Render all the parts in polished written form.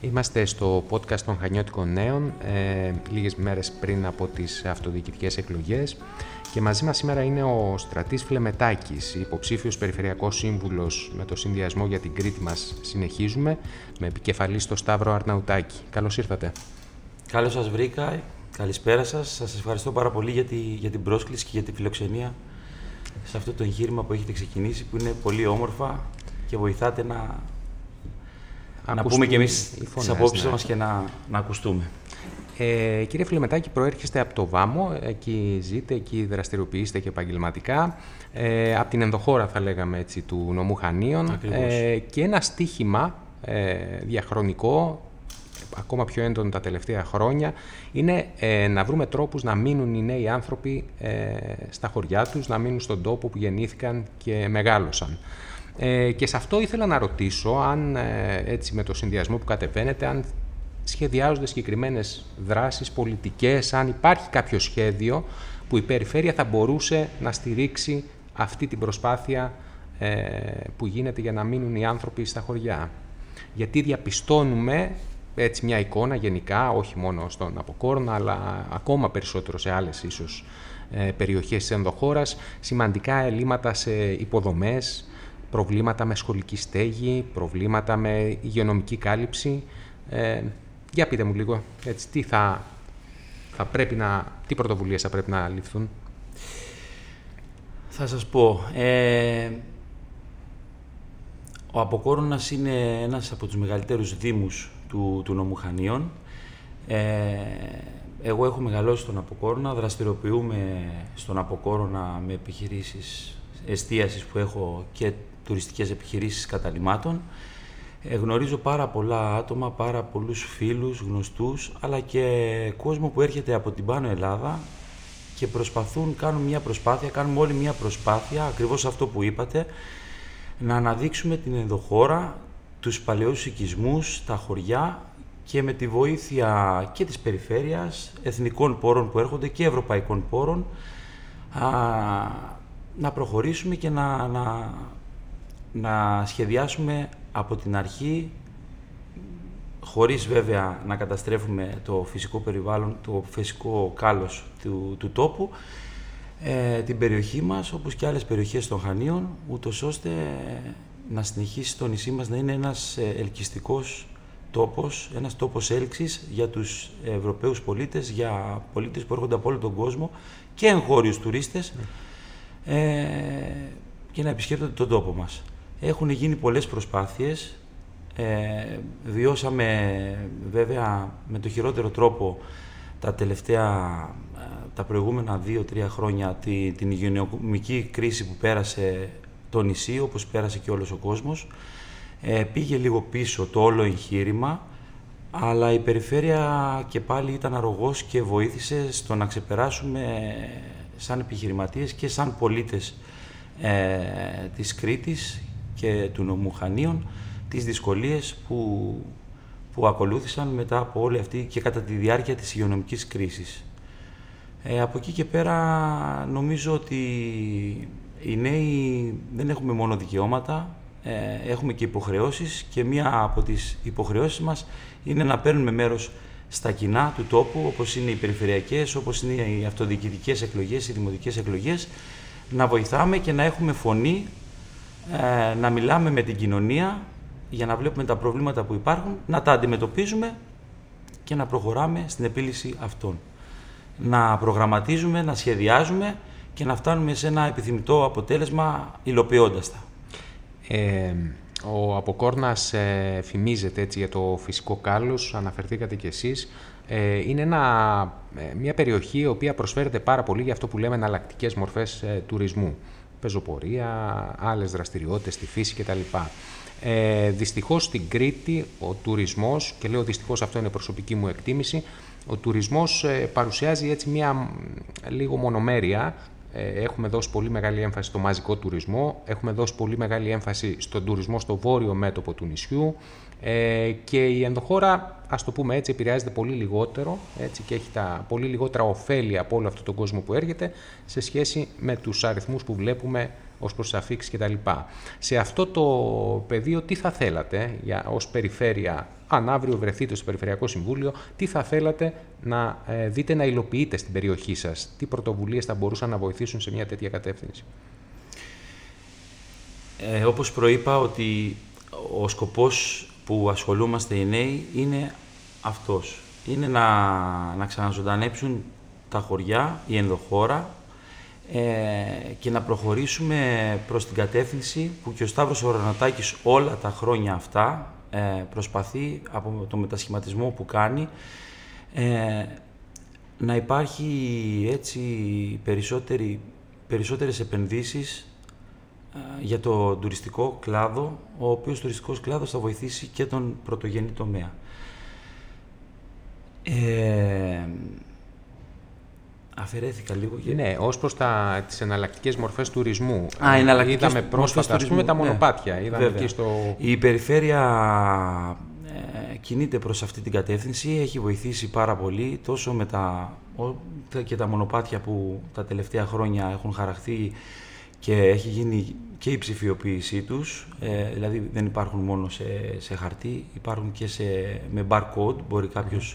Είμαστε στο podcast των Χανιώτικων Νέων, λίγες μέρες πριν από τις αυτοδιοικητικές εκλογές, και μαζί μας σήμερα είναι ο Στρατής Φλεμετάκης, υποψήφιος περιφερειακός σύμβουλος με το συνδυασμό για την Κρήτη μας συνεχίζουμε, με επικεφαλή στο Σταύρο Αρναουτάκη. Καλώς ήρθατε. Καλώς σας βρήκα, καλησπέρα σας. Σας ευχαριστώ πάρα πολύ για την πρόσκληση και για τη φιλοξενία σε αυτό το εγχείρημα που έχετε ξεκινήσει, που είναι πολύ όμορφα και βοηθάτε να πούμε και εμείς τις απόψεις μας και να ακουστούμε. Κύριε Φλεμετάκη, προέρχεστε από το Βάμο, εκεί ζείτε, εκεί δραστηριοποιείστε και επαγγελματικά, από την ενδοχώρα θα λέγαμε έτσι του νομού Χανίων, και ένα στίχημα διαχρονικό, ακόμα πιο έντονο τα τελευταία χρόνια, είναι να βρούμε τρόπους να μείνουν οι νέοι άνθρωποι στα χωριά τους, να μείνουν στον τόπο που γεννήθηκαν και μεγάλωσαν. Και σε αυτό ήθελα να ρωτήσω, αν έτσι με το συνδυασμό που κατεβαίνετε, αν σχεδιάζονται συγκεκριμένες δράσεις, πολιτικές, αν υπάρχει κάποιο σχέδιο που η περιφέρεια θα μπορούσε να στηρίξει αυτή την προσπάθεια που γίνεται για να μείνουν οι άνθρωποι στα χωριά. Γιατί διαπιστώνουμε έτσι μια εικόνα γενικά, όχι μόνο στον Αποκόρνα, αλλά ακόμα περισσότερο σε άλλες ίσως περιοχές της ενδοχώρας, σημαντικά ελλείμματα σε υποδομές, προβλήματα με σχολική στέγη, προβλήματα με υγειονομική κάλυψη. Για πείτε μου λίγο, έτσι, τι πρωτοβουλίες θα πρέπει να ληφθούν. Θα σας πω, ο Αποκόρνας είναι ένας από τους μεγαλύτερους δήμους του νομού Χανίων. Εγώ έχω μεγαλώσει στον Αποκόρνα, δραστηριοποιούμε στον Αποκόρνα με επιχειρήσεις εστίασης που έχω και τουριστικές επιχειρήσεις καταλυμάτων. Γνωρίζω πάρα πολλά άτομα, πάρα πολλούς φίλους, γνωστούς, αλλά και κόσμο που έρχεται από την Πάνω Ελλάδα και κάνουμε όλοι μια προσπάθεια, ακριβώς αυτό που είπατε, να αναδείξουμε την ενδοχώρα, τους παλαιούς οικισμούς, τα χωριά, και με τη βοήθεια και της περιφέρειας, εθνικών πόρων που έρχονται και ευρωπαϊκών πόρων, να προχωρήσουμε και να σχεδιάσουμε από την αρχή, χωρίς βέβαια να καταστρέφουμε το φυσικό περιβάλλον, το φυσικό κάλος του τόπου, την περιοχή μας, όπως και άλλες περιοχές των Χανίων, ούτως ώστε να συνεχίσει το νησί μας να είναι ένας ελκυστικός τόπος, ένας τόπος έλξης για τους Ευρωπαίους πολίτες, για πολίτες που έρχονται από όλο τον κόσμο και εγχώριους τουρίστες, και να επισκέπτονται τον τόπο μας. Έχουν γίνει πολλές προσπάθειες. Βιώσαμε βέβαια με το χειρότερο τρόπο τα προηγούμενα 2-3 χρόνια την υγειονομική κρίση που πέρασε το νησί, όπως πέρασε και όλος ο κόσμος. Πήγε λίγο πίσω το όλο εγχείρημα, αλλά η περιφέρεια και πάλι ήταν αρρωγός και βοήθησε στο να ξεπεράσουμε σαν επιχειρηματίες και σαν πολίτες της Κρήτης και του νομού Χανίων τις δυσκολίες που ακολούθησαν μετά από όλη αυτή και κατά τη διάρκεια της υγειονομικής κρίσης. Από εκεί και πέρα νομίζω ότι οι νέοι δεν έχουμε μόνο δικαιώματα, έχουμε και υποχρεώσεις, και μία από τις υποχρεώσεις μας είναι να παίρνουμε μέρος στα κοινά του τόπου, όπως είναι οι περιφερειακές, όπως είναι οι αυτοδιοικητικές εκλογές, οι δημοτικές εκλογές, να βοηθάμε και να έχουμε φωνή, να μιλάμε με την κοινωνία για να βλέπουμε τα προβλήματα που υπάρχουν, να τα αντιμετωπίζουμε και να προχωράμε στην επίλυση αυτών. Να προγραμματίζουμε, να σχεδιάζουμε και να φτάνουμε σε ένα επιθυμητό αποτέλεσμα υλοποιώντας τα. Ο Αποκόρνας φημίζεται έτσι για το φυσικό κάλος, αναφερθήκατε κι εσείς. Είναι μια περιοχή η οποία προσφέρεται πάρα πολύ για αυτό που λέμε εναλλακτικές μορφές τουρισμού. Πεζοπορία, άλλες δραστηριότητες στη φύση κτλ. Δυστυχώς στην Κρήτη ο τουρισμός, και λέω δυστυχώς, αυτό είναι προσωπική μου εκτίμηση, ο τουρισμός παρουσιάζει έτσι μια λίγο μονομέρεια. Έχουμε δώσει πολύ μεγάλη έμφαση στο μαζικό τουρισμό, έχουμε δώσει πολύ μεγάλη έμφαση στον τουρισμό στο βόρειο μέτωπο του νησιού, και η ενδοχώρα, ας το πούμε έτσι, επηρεάζεται πολύ λιγότερο, έτσι, και έχει τα πολύ λιγότερα ωφέλη από όλο αυτόν τον κόσμο που έρχεται σε σχέση με τους αριθμούς που βλέπουμε ως προς τις αφίξεις κτλ. Σε αυτό το πεδίο τι θα θέλατε ως περιφέρεια, αν αύριο βρεθείτε στο Περιφερειακό Συμβούλιο, τι θα θέλατε να δείτε να υλοποιείτε στην περιοχή σας, τι πρωτοβουλίες θα μπορούσαν να βοηθήσουν σε μια τέτοια κατεύθυνση? Όπως προείπα, ότι ο σκοπός που ασχολούμαστε οι νέοι είναι αυτός. Είναι να ξαναζωντανέψουν τα χωριά, η ενδοχώρα, και να προχωρήσουμε προς την κατεύθυνση που και ο Σταύρος Ορανοτάκης όλα τα χρόνια αυτά προσπαθεί, από το μετασχηματισμό που κάνει, να υπάρχει έτσι περισσότερες επενδύσεις για το τουριστικό κλάδο, ο οποίος τουριστικός κλάδος θα βοηθήσει και τον πρωτογενή τομέα. Αφαιρέθηκα λίγο. Ναι, ως προς τις εναλλακτικές μορφές τουρισμού. Είδαμε πρόσφατα, ας πούμε, τα μονοπάτια. Ναι, είδαμε εκεί Η περιφέρεια κινείται προς αυτή την κατεύθυνση, έχει βοηθήσει πάρα πολύ, τόσο με και τα μονοπάτια που τα τελευταία χρόνια έχουν χαραχθεί και έχει γίνει και η ψηφιοποίησή τους, δηλαδή δεν υπάρχουν μόνο σε χαρτί, υπάρχουν και με barcode, μπορεί κάποιος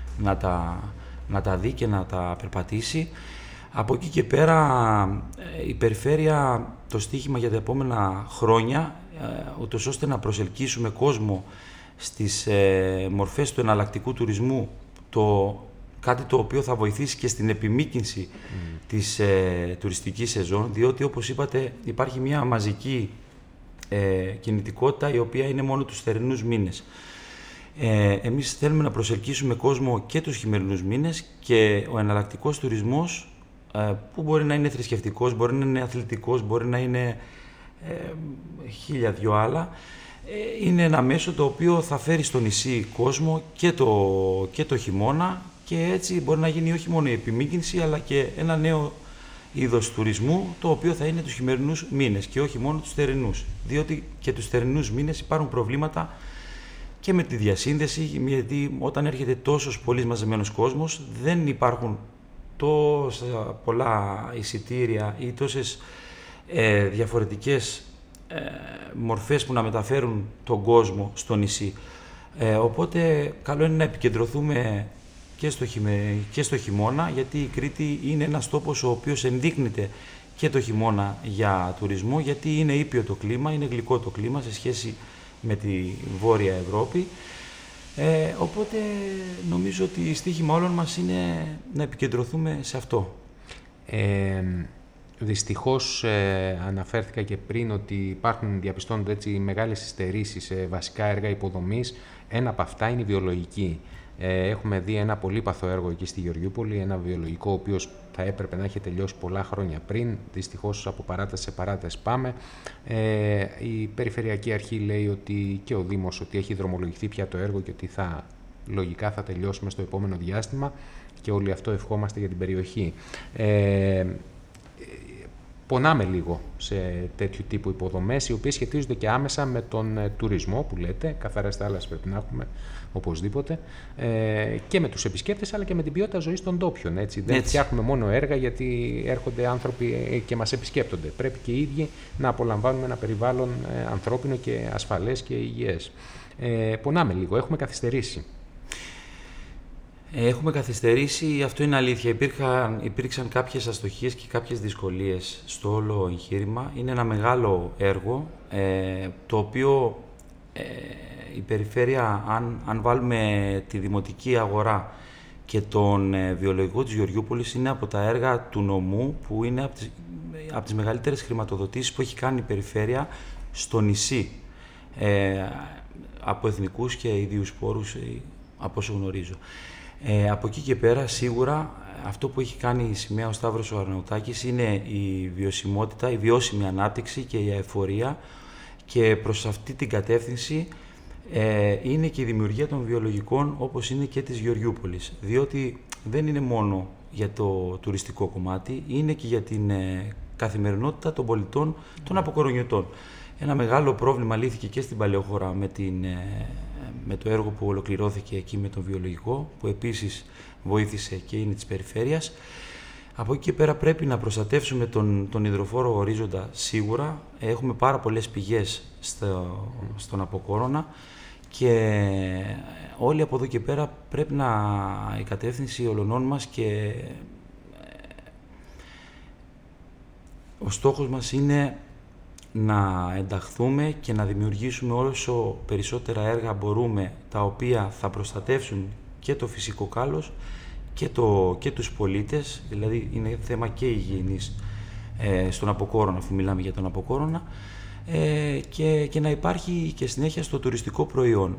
να τα δει και να τα περπατήσει. Από εκεί και πέρα η περιφέρεια, το στίχημα για τα επόμενα χρόνια, ούτως ώστε να προσελκύσουμε κόσμο στις μορφές του εναλλακτικού τουρισμού, κάτι το οποίο θα βοηθήσει και στην επιμήκυνση της τουριστικής σεζόν, διότι όπως είπατε υπάρχει μια μαζική κινητικότητα η οποία είναι μόνο τους θερινούς μήνες. Εμείς θέλουμε να προσελκύσουμε κόσμο και τους χειμερινούς μήνες, και ο εναλλακτικός τουρισμός, που μπορεί να είναι θρησκευτικός, μπορεί να είναι αθλητικός, μπορεί να είναι χίλια δυο άλλα, είναι ένα μέσο το οποίο θα φέρει στο νησί κόσμο και το χειμώνα, και έτσι μπορεί να γίνει όχι μόνο η επιμήκυνση, αλλά και ένα νέο είδος τουρισμού, το οποίο θα είναι τους χειμερινούς μήνες και όχι μόνο τους θερινούς. Διότι και τους θερινούς μήνες υπάρχουν προβλήματα και με τη διασύνδεση, γιατί όταν έρχεται τόσος πολύ μαζεμένος κόσμος, δεν υπάρχουν τόσα πολλά εισιτήρια ή τόσες διαφορετικές μορφές που να μεταφέρουν τον κόσμο στο νησί. Οπότε καλό είναι να επικεντρωθούμε και στο χειμώνα, γιατί η Κρήτη είναι ένας τόπος ο οποίος ενδείκνυται και το χειμώνα για τουρισμό, γιατί είναι ήπιο το κλίμα, είναι γλυκό το κλίμα σε σχέση με τη Βόρεια Ευρώπη. Οπότε νομίζω ότι στοίχημα όλων μας είναι να επικεντρωθούμε σε αυτό. Δυστυχώς αναφέρθηκα και πριν ότι διαπιστώνονται έτσι μεγάλες υστερήσεις σε βασικά έργα υποδομής. Ένα από αυτά είναι η βιολογική. Έχουμε δει ένα πολύπαθο έργο εκεί στη Γεωργιούπολη, ένα βιολογικό, ο οποίος θα έπρεπε να έχει τελειώσει πολλά χρόνια πριν. Δυστυχώς από παράταση σε παράταση πάμε. Η Περιφερειακή Αρχή λέει ότι και ο Δήμος ότι έχει δρομολογηθεί πια το έργο και ότι λογικά θα τελειώσουμε στο επόμενο διάστημα, και όλοι αυτό ευχόμαστε για την περιοχή. Πονάμε λίγο σε τέτοιου τύπου υποδομές, οι οποίες σχετίζονται και άμεσα με τον τουρισμό που λέτε, καθαρές θάλασσες πρέπει να έχουμε οπωσδήποτε, και με τους επισκέπτες, αλλά και με την ποιότητα ζωής των ντόπιων. Έτσι. Δεν φτιάχνουμε μόνο έργα γιατί έρχονται άνθρωποι και μας επισκέπτονται. Πρέπει και οι ίδιοι να απολαμβάνουμε ένα περιβάλλον ανθρώπινο και ασφαλές και υγιές. Πονάμε λίγο, έχουμε καθυστερήσει. Έχουμε καθυστερήσει, αυτό είναι αλήθεια. Υπήρξαν κάποιες αστοχίες και κάποιες δυσκολίες στο όλο εγχείρημα. Είναι ένα μεγάλο έργο, το οποίο η περιφέρεια, αν βάλουμε τη δημοτική αγορά και τον βιολογικό της Γεωργιούπολης, είναι από τα έργα του νομού που είναι από τις μεγαλύτερες χρηματοδοτήσεις που έχει κάνει η περιφέρεια στο νησί, από εθνικούς και ιδίους πόρους, από όσο γνωρίζω. Από εκεί και πέρα, σίγουρα, αυτό που έχει κάνει η σημαία ο Σταύρος ο Αρναουτάκης είναι η βιωσιμότητα, η βιώσιμη ανάπτυξη και η αεφορία, και προς αυτή την κατεύθυνση είναι και η δημιουργία των βιολογικών, όπως είναι και της Γεωργιούπολης. Διότι δεν είναι μόνο για το τουριστικό κομμάτι, είναι και για την καθημερινότητα των πολιτών, των αποκορονιωτών. Ένα μεγάλο πρόβλημα λύθηκε και στην Παλαιοχώρα με το έργο που ολοκληρώθηκε εκεί με τον βιολογικό, που επίσης βοήθησε και είναι της περιφέρειας. Από εκεί και πέρα πρέπει να προστατεύσουμε τον υδροφόρο ορίζοντα σίγουρα. Έχουμε πάρα πολλές πηγές στον Αποκόρονα και όλοι από εδώ και πέρα πρέπει η κατεύθυνση όλων μας και ο στόχος μας είναι να ενταχθούμε και να δημιουργήσουμε όσο περισσότερα έργα μπορούμε, τα οποία θα προστατεύσουν και το φυσικό κάλος και τους πολίτες, δηλαδή είναι θέμα και υγιεινής στον Αποκόρονα, αφού μιλάμε για τον Αποκόρονα, και να υπάρχει και συνέχεια στο τουριστικό προϊόν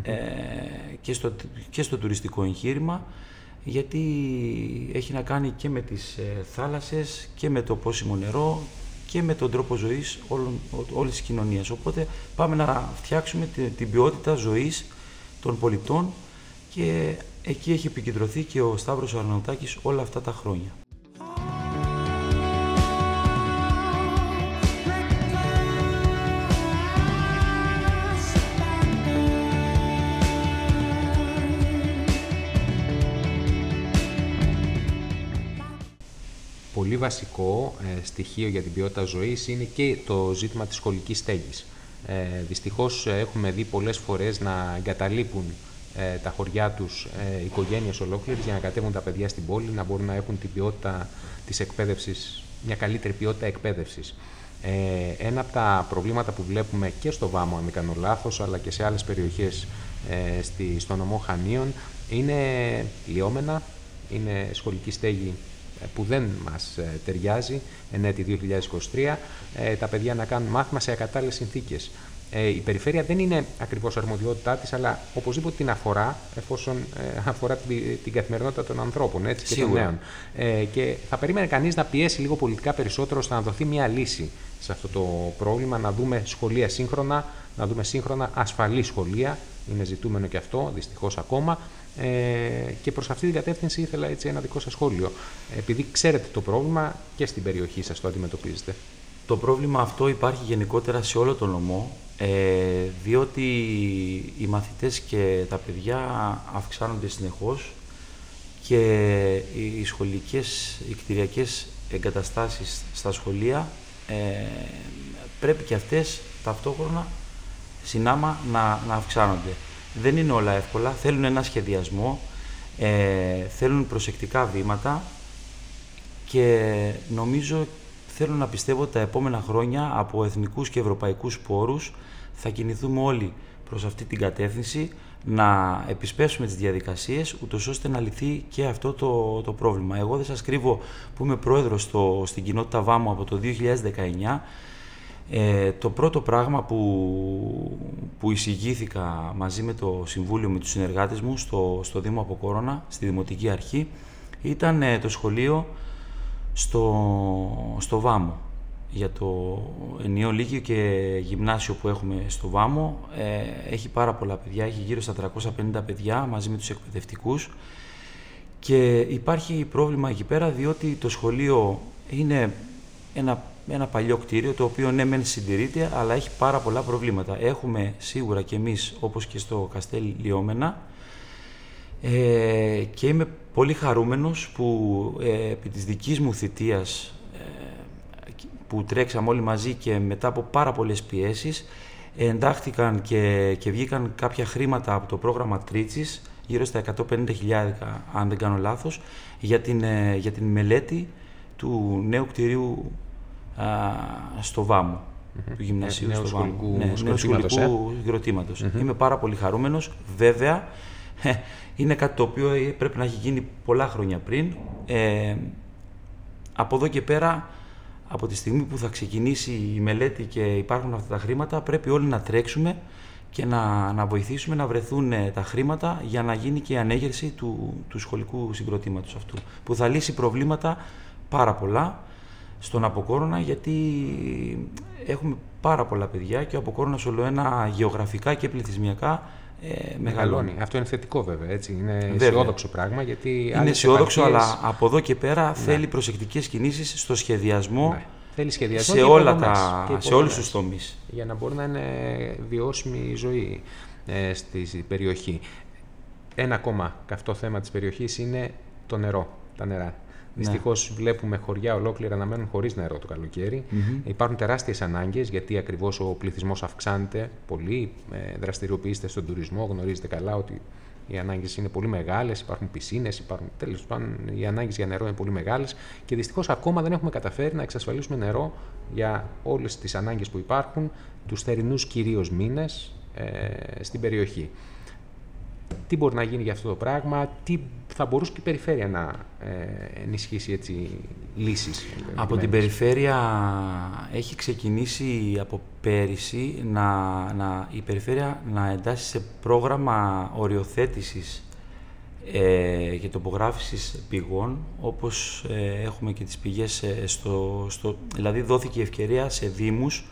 και στο τουριστικό εγχείρημα, γιατί έχει να κάνει και με τις θάλασσες και με το πόσιμο νερό και με τον τρόπο ζωής όλης της κοινωνίας. Οπότε πάμε να φτιάξουμε την ποιότητα ζωής των πολιτών και εκεί έχει επικεντρωθεί και ο Σταύρος Αρναουτάκης όλα αυτά τα χρόνια. Πολύ βασικό στοιχείο για την ποιότητα ζωής είναι και το ζήτημα της σχολικής στέγης. Δυστυχώς έχουμε δει πολλές φορές να εγκαταλείπουν τα χωριά τους οικογένειες ολόκληρες για να κατέβουν τα παιδιά στην πόλη, να μπορούν να έχουν την ποιότητα της εκπαίδευσης, μια καλύτερη ποιότητα εκπαίδευσης. Ένα από τα προβλήματα που βλέπουμε και στο Βάμο, αν δεν κάνω λάθος, αλλά και σε άλλες περιοχές στο νομό Χανίων, είναι λιώμενα, είναι σχολική στέγη που δεν μας ταιριάζει εν έτη 2023, τα παιδιά να κάνουν μάθημα σε ακατάλληλες συνθήκες. Η περιφέρεια δεν είναι ακριβώς αρμοδιότητά της, αλλά οπωσδήποτε την αφορά, εφόσον αφορά την καθημερινότητα των ανθρώπων, έτσι, και των νέων. Και θα περίμενε κανείς να πιέσει λίγο πολιτικά περισσότερο ώστε να δοθεί μια λύση σε αυτό το πρόβλημα, να δούμε σχολεία σύγχρονα, να δούμε σύγχρονα ασφαλή σχολεία, είναι ζητούμενο και αυτό, δυστυχώς ακόμα. Και προς αυτή την κατεύθυνση ήθελα έτσι ένα δικό σας σχόλιο. Επειδή ξέρετε το πρόβλημα και στην περιοχή σας το αντιμετωπίζετε. Το πρόβλημα αυτό υπάρχει γενικότερα σε όλο τον νομό, διότι οι μαθητές και τα παιδιά αυξάνονται συνεχώς και οι σχολικές, οι κτηριακές εγκαταστάσεις στα σχολεία πρέπει και αυτές ταυτόχρονα συνάμα να αυξάνονται. Δεν είναι όλα εύκολα, θέλουν ένα σχεδιασμό, θέλουν προσεκτικά βήματα και νομίζω, θέλω να πιστεύω ότι τα επόμενα χρόνια από εθνικούς και ευρωπαϊκούς πόρους θα κινηθούμε όλοι προς αυτή την κατεύθυνση, να επισπεύσουμε τις διαδικασίες ούτως ώστε να λυθεί και αυτό το πρόβλημα. Εγώ δεν σας κρύβω που είμαι πρόεδρος στην κοινότητα Βάμου από το 2019. Το πρώτο πράγμα που εισηγήθηκα μαζί με το Συμβούλιο, με τους συνεργάτες μου στο Δήμο Αποκόρονα, στη Δημοτική Αρχή, ήταν το σχολείο στο Βάμο. Για το ενιαίο λύκειο και γυμνάσιο που έχουμε στο Βάμο, έχει πάρα πολλά παιδιά, έχει γύρω στα 350 παιδιά μαζί με τους εκπαιδευτικούς και υπάρχει πρόβλημα εκεί πέρα διότι το σχολείο είναι ένα παλιό κτίριο, το οποίο ναι μεν συντηρείται, αλλά έχει πάρα πολλά προβλήματα. Έχουμε σίγουρα και εμείς, όπως και στο Καστέλ Λιώμενα, και είμαι πολύ χαρούμενος που επί της δικής μου θητείας που τρέξαμε όλοι μαζί και μετά από πάρα πολλές πιέσεις εντάχθηκαν και βγήκαν κάποια χρήματα από το πρόγραμμα Τρίτσης, γύρω στα 150.000 αν δεν κάνω λάθος, για την μελέτη του νέου κτηρίου στο Βάμο, του γυμνασίου νέου στο Βάμο. Νέου σχολικού συγκροτήματος. Είμαι πάρα πολύ χαρούμενος. Βέβαια, είναι κάτι το οποίο πρέπει να έχει γίνει πολλά χρόνια πριν. Από εδώ και πέρα, από τη στιγμή που θα ξεκινήσει η μελέτη και υπάρχουν αυτά τα χρήματα, πρέπει όλοι να τρέξουμε και να βοηθήσουμε να βρεθούν τα χρήματα για να γίνει και η ανέγερση του σχολικού συγκροτήματος αυτού, που θα λύσει προβλήματα πάρα πολλά στον Αποκόρονα, γιατί έχουμε πάρα πολλά παιδιά και ο Αποκόρονας ολοένα γεωγραφικά και πληθυσμιακά μεγαλώνει. Αυτό είναι θετικό βέβαια, έτσι. Είναι αισιόδοξο πράγμα. Γιατί είναι αισιόδοξο, αλλά από εδώ και πέρα θέλει προσεκτικές κινήσεις στο σχεδιασμό. Ναι. Θέλει σχεδιασμό σε όλους τους τομείς. Για να μπορεί να είναι βιώσιμη η ζωή στη περιοχή. Ένα ακόμα καυτό θέμα της περιοχής είναι το νερό, τα νερά. Δυστυχώς βλέπουμε χωριά ολόκληρα να μένουν χωρίς νερό το καλοκαίρι. Υπάρχουν τεράστιες ανάγκες, γιατί ακριβώς ο πληθυσμός αυξάνεται πολύ. Δραστηριοποιείστε στον τουρισμό, γνωρίζετε καλά ότι οι ανάγκες είναι πολύ μεγάλες, υπάρχουν πισίνες, τέλος πάντων οι ανάγκες για νερό είναι πολύ μεγάλες και δυστυχώς ακόμα δεν έχουμε καταφέρει να εξασφαλίσουμε νερό για όλες τις ανάγκες που υπάρχουν τους θερινούς κυρίως μήνες στην περιοχή. Τι μπορεί να γίνει για αυτό το πράγμα, τι θα μπορούσε και η περιφέρεια να ενισχύσει έτσι λύσεις. Από την περιφέρεια έχει ξεκινήσει από πέρυσι η περιφέρεια να εντάσσει σε πρόγραμμα οριοθέτησης και τοπογράφησης πηγών, όπως έχουμε και τις πηγές δηλαδή δόθηκε η ευκαιρία σε δήμους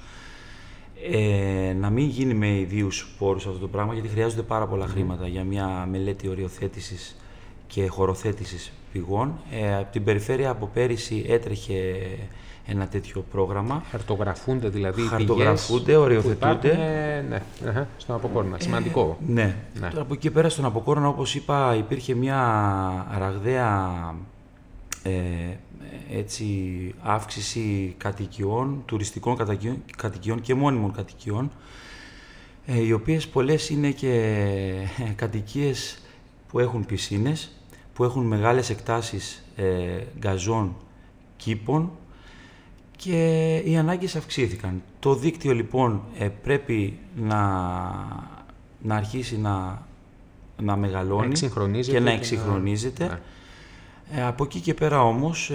να μην γίνει με ιδίους πόρους αυτό το πράγμα, γιατί χρειάζονται πάρα πολλά χρήματα για μια μελέτη οριοθέτησης και χωροθέτησης πηγών. Από την περιφέρεια από πέρυσι έτρεχε ένα τέτοιο πρόγραμμα. Χαρτογραφούνται δηλαδή οι πηγές οριοθετούνται. Στον Αποκόρνα. Σημαντικό. Ναι. Τώρα από εκεί πέρα στον Αποκόρνα, όπως είπα, υπήρχε μια ραγδαία αύξηση κατοικιών, τουριστικών κατοικιών και μόνιμων κατοικιών, οι οποίες πολλές είναι και κατοικίες που έχουν πισίνες, που έχουν μεγάλες εκτάσεις γκαζόν, κήπων, και οι ανάγκες αυξήθηκαν. Το δίκτυο λοιπόν πρέπει να αρχίσει να μεγαλώνει και να εξυγχρονίζεται. Από εκεί και πέρα όμως,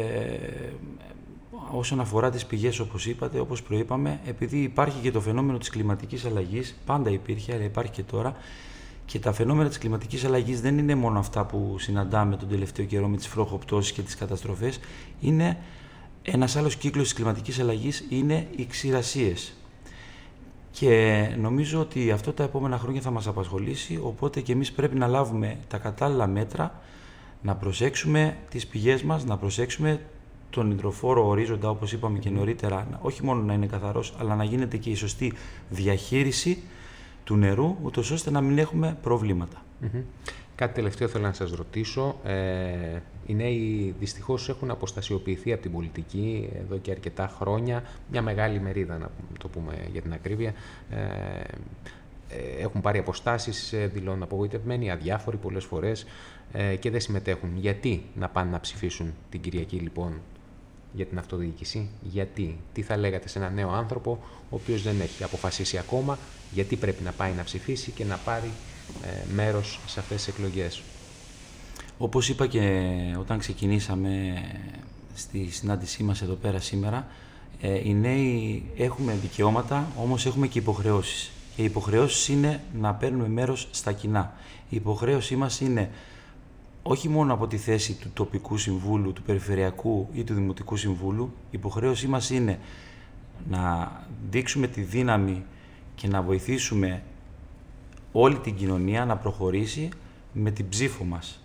όσον αφορά τις πηγές, όπως είπατε, όπως προείπαμε, επειδή υπάρχει και το φαινόμενο της κλιματικής αλλαγής, πάντα υπήρχε, αλλά υπάρχει και τώρα, και τα φαινόμενα της κλιματικής αλλαγής δεν είναι μόνο αυτά που συναντάμε τον τελευταίο καιρό με τις βροχοπτώσεις και τις καταστροφές, είναι ένας άλλος κύκλος της κλιματικής αλλαγής, είναι οι ξηρασίες. Και νομίζω ότι αυτό τα επόμενα χρόνια θα μας απασχολήσει, οπότε και εμείς πρέπει να λάβουμε τα κατάλληλα μέτρα, να προσέξουμε τις πηγές μας, να προσέξουμε τον υδροφόρο ορίζοντα, όπως είπαμε και νωρίτερα, όχι μόνο να είναι καθαρός, αλλά να γίνεται και η σωστή διαχείριση του νερού, ούτως ώστε να μην έχουμε προβλήματα. Κάτι τελευταίο θέλω να σας ρωτήσω. Οι νέοι δυστυχώς έχουν αποστασιοποιηθεί από την πολιτική εδώ και αρκετά χρόνια. Μια μεγάλη μερίδα, να το πούμε για την ακρίβεια. Έχουν πάρει αποστάσεις, δηλώνουν απογοητευμένοι, αδιάφοροι πολλές φορές και δεν συμμετέχουν. Γιατί να πάνε να ψηφίσουν την Κυριακή λοιπόν για την αυτοδιοίκηση? Γιατί? Τι θα λέγατε σε έναν νέο άνθρωπο ο οποίος δεν έχει αποφασίσει ακόμα γιατί πρέπει να πάει να ψηφίσει και να πάρει μέρος σε αυτές τις εκλογές? Όπως είπα και όταν ξεκινήσαμε στη συνάντησή μας εδώ πέρα σήμερα, οι νέοι έχουμε δικαιώματα, όμως έχουμε και υποχρεώσεις. Και οι υποχρεώσεις είναι να παίρνουμε μέρος στα κοινά. Η υποχρέωσή μας είναι όχι μόνο από τη θέση του τοπικού συμβούλου, του περιφερειακού ή του δημοτικού συμβούλου, η υποχρέωσή μας είναι να δείξουμε τη δύναμη και να βοηθήσουμε όλη την κοινωνία να προχωρήσει με την ψήφο μας,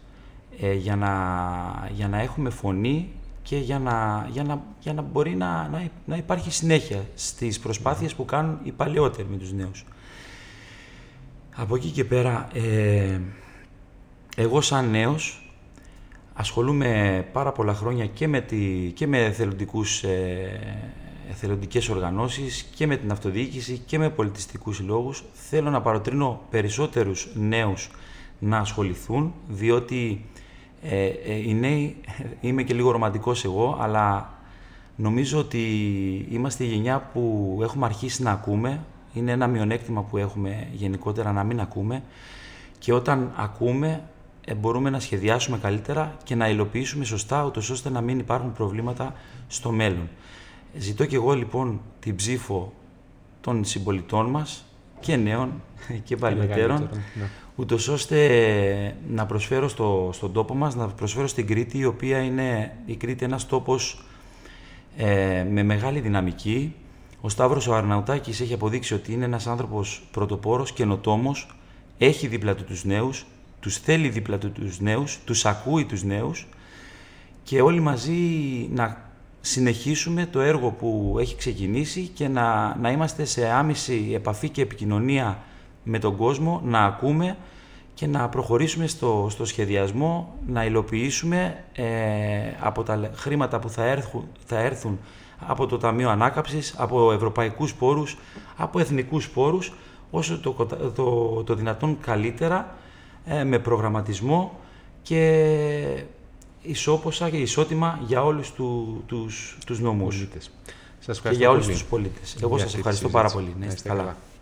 για να έχουμε φωνή και για να μπορεί να υπάρχει συνέχεια στις προσπάθειες που κάνουν οι παλαιότεροι με τους νέους. Από εκεί και πέρα, εγώ σαν νέος ασχολούμαι πάρα πολλά χρόνια και με εθελοντικές οργανώσεις και με την αυτοδιοίκηση και με πολιτιστικούς συλλόγους. Θέλω να παροτρύνω περισσότερους νέους να ασχοληθούν, διότι οι νέοι, είμαι και λίγο ρομαντικός εγώ, αλλά νομίζω ότι είμαστε η γενιά που έχουμε αρχίσει να ακούμε. Είναι ένα μειονέκτημα που έχουμε γενικότερα να μην ακούμε, και όταν ακούμε μπορούμε να σχεδιάσουμε καλύτερα και να υλοποιήσουμε σωστά, ούτως ώστε να μην υπάρχουν προβλήματα στο μέλλον. Ζητώ και εγώ λοιπόν την ψήφο των συμπολιτών μας, και νέων και παλαιότερων, ούτως ώστε να προσφέρω στον τόπο μας, να προσφέρω στην Κρήτη, η οποία είναι η Κρήτη ένας τόπος με μεγάλη δυναμική. Ο Σταύρος ο Αρναουτάκης έχει αποδείξει ότι είναι ένας άνθρωπος πρωτοπόρος, καινοτόμος, έχει δίπλα του τους νέους, τους θέλει δίπλα του τους νέους, τους ακούει τους νέους, και όλοι μαζί να συνεχίσουμε το έργο που έχει ξεκινήσει και να είμαστε σε άμεση επαφή και επικοινωνία με τον κόσμο, να ακούμε και να προχωρήσουμε στο σχεδιασμό, να υλοποιήσουμε από τα χρήματα που θα έρθουν από το Ταμείο Ανάκαμψης, από ευρωπαϊκούς πόρους, από εθνικούς πόρους, όσο το δυνατόν καλύτερα, με προγραμματισμό και ισόποσα και ισότιμα για όλους τους νομούς. Σας και για όλους τους πολίτες. Εγώ σας ευχαριστώ πάρα πολύ. Να είστε καλά.